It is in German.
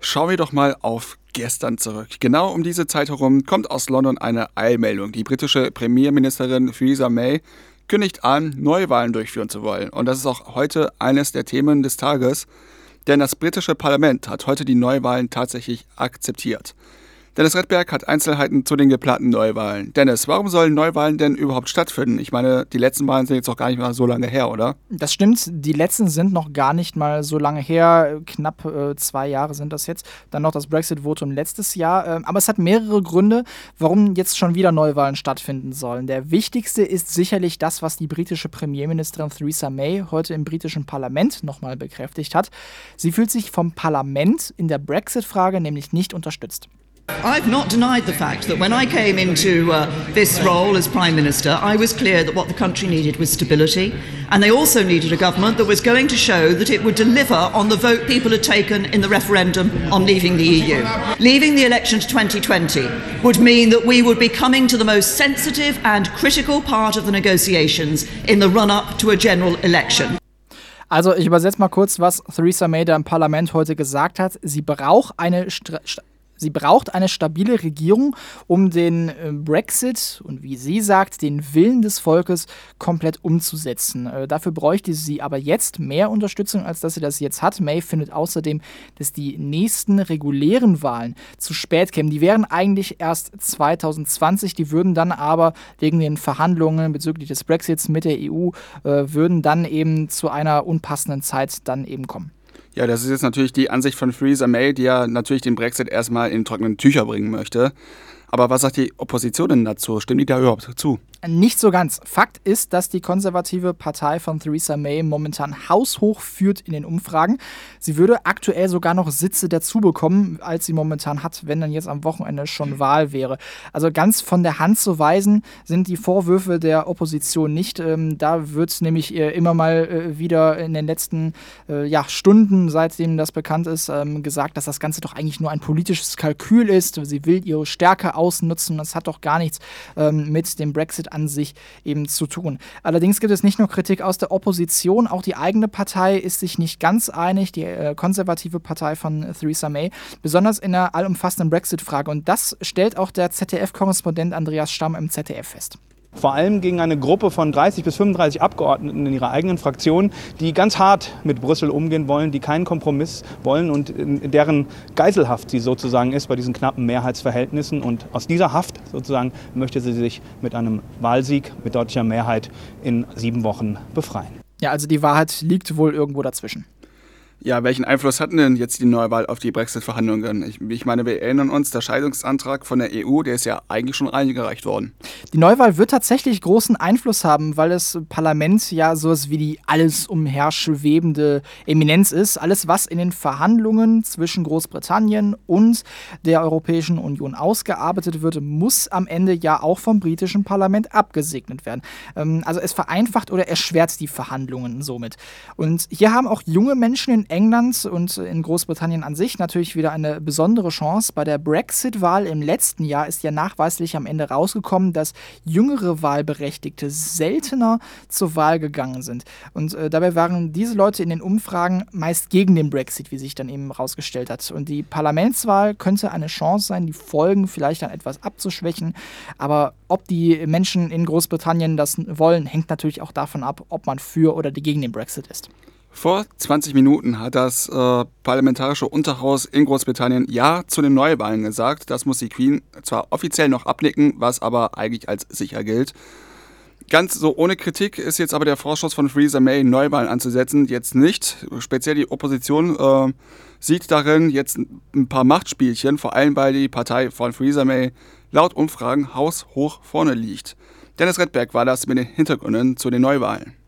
Schauen wir doch mal auf gestern zurück. Genau um diese Zeit herum kommt aus London eine Eilmeldung. Die britische Premierministerin Theresa May kündigt an, Neuwahlen durchführen zu wollen. Und das ist auch heute eines der Themen des Tages, denn das britische Parlament hat heute die Neuwahlen tatsächlich akzeptiert. Dennis Redberg hat Einzelheiten zu den geplanten Neuwahlen. Dennis, warum sollen Neuwahlen denn überhaupt stattfinden? Ich meine, die letzten Wahlen sind jetzt auch gar nicht mal so lange her, oder? Das stimmt, die letzten sind noch gar nicht mal so lange her, knapp 2 Jahre sind das jetzt. Dann noch das Brexit-Votum letztes Jahr. Aber es hat mehrere Gründe, warum jetzt schon wieder Neuwahlen stattfinden sollen. Der wichtigste ist sicherlich das, was die britische Premierministerin Theresa May heute im britischen Parlament nochmal bekräftigt hat. Sie fühlt sich vom Parlament in der Brexit-Frage nämlich nicht unterstützt. I've not denied the fact that when I came into this role as Prime Minister, I was clear that what the country needed was stability, and they also needed a government that was going to show that it would deliver on the vote people had taken in the referendum on leaving the EU. Leaving the election to 2020 would mean that we would be coming to the most sensitive and critical part of the negotiations in the run-up to a general election. Also ich übersetze mal kurz, was Theresa May da im Parlament heute gesagt hat. Sie braucht eine stabile Regierung, um den Brexit und wie sie sagt, den Willen des Volkes komplett umzusetzen. Dafür bräuchte sie aber jetzt mehr Unterstützung, als dass sie das jetzt hat. May findet außerdem, dass die nächsten regulären Wahlen zu spät kämen. Die wären eigentlich erst 2020, die würden dann aber wegen den Verhandlungen bezüglich des Brexits mit der EU, würden dann eben zu einer unpassenden Zeit dann eben kommen. Ja, das ist jetzt natürlich die Ansicht von Theresa May, die ja natürlich den Brexit erstmal in trockenen Tücher bringen möchte. Aber was sagt die Opposition denn dazu? Stimmen die da überhaupt zu? Nicht so ganz. Fakt ist, dass die konservative Partei von Theresa May momentan haushoch führt in den Umfragen. Sie würde aktuell sogar noch Sitze dazu bekommen, als sie momentan hat, wenn dann jetzt am Wochenende schon Wahl wäre. Also ganz von der Hand zu weisen sind die Vorwürfe der Opposition nicht. Da wird nämlich immer mal wieder in den letzten Stunden, seitdem das bekannt ist, gesagt, dass das Ganze doch eigentlich nur ein politisches Kalkül ist. Sie will ihre Stärke ausnutzen. Das hat doch gar nichts mit dem Brexit an sich eben zu tun. Allerdings gibt es nicht nur Kritik aus der Opposition, auch die eigene Partei ist sich nicht ganz einig, die konservative Partei von Theresa May, besonders in der allumfassenden Brexit-Frage. Und das stellt auch der ZDF-Korrespondent Andreas Stamm im ZDF fest. Vor allem gegen eine Gruppe von 30 bis 35 Abgeordneten in ihrer eigenen Fraktion, die ganz hart mit Brüssel umgehen wollen, die keinen Kompromiss wollen und in deren Geiselhaft sie sozusagen ist bei diesen knappen Mehrheitsverhältnissen. Und aus dieser Haft sozusagen möchte sie sich mit einem Wahlsieg mit deutlicher Mehrheit in 7 Wochen befreien. Ja, also die Wahrheit liegt wohl irgendwo dazwischen. Ja, welchen Einfluss hatten denn jetzt die Neuwahl auf die Brexit-Verhandlungen? Ich meine, wir erinnern uns, der Scheidungsantrag von der EU, der ist ja eigentlich schon eingereicht worden. Die Neuwahl wird tatsächlich großen Einfluss haben, weil das Parlament ja sowas wie die alles umherschwebende Eminenz ist. Alles, was in den Verhandlungen zwischen Großbritannien und der Europäischen Union ausgearbeitet wird, muss am Ende ja auch vom britischen Parlament abgesegnet werden. Also es vereinfacht oder erschwert die Verhandlungen somit. Und hier haben auch junge Menschen in England und in Großbritannien an sich natürlich wieder eine besondere Chance. Bei der Brexit-Wahl im letzten Jahr ist ja nachweislich am Ende rausgekommen, dass jüngere Wahlberechtigte seltener zur Wahl gegangen sind. Und dabei waren diese Leute in den Umfragen meist gegen den Brexit, wie sich dann eben rausgestellt hat. Und die Parlamentswahl könnte eine Chance sein, die Folgen vielleicht dann etwas abzuschwächen. Aber ob die Menschen in Großbritannien das wollen, hängt natürlich auch davon ab, ob man für oder gegen den Brexit ist. Vor 20 Minuten hat das parlamentarische Unterhaus in Großbritannien Ja zu den Neuwahlen gesagt. Das muss die Queen zwar offiziell noch abnicken, was aber eigentlich als sicher gilt. Ganz so ohne Kritik ist jetzt aber der Vorschuss von Theresa May, Neuwahlen anzusetzen, jetzt nicht. Speziell die Opposition sieht darin jetzt ein paar Machtspielchen, vor allem weil die Partei von Theresa May laut Umfragen haushoch vorne liegt. Dennis Redberg war das mit den Hintergründen zu den Neuwahlen.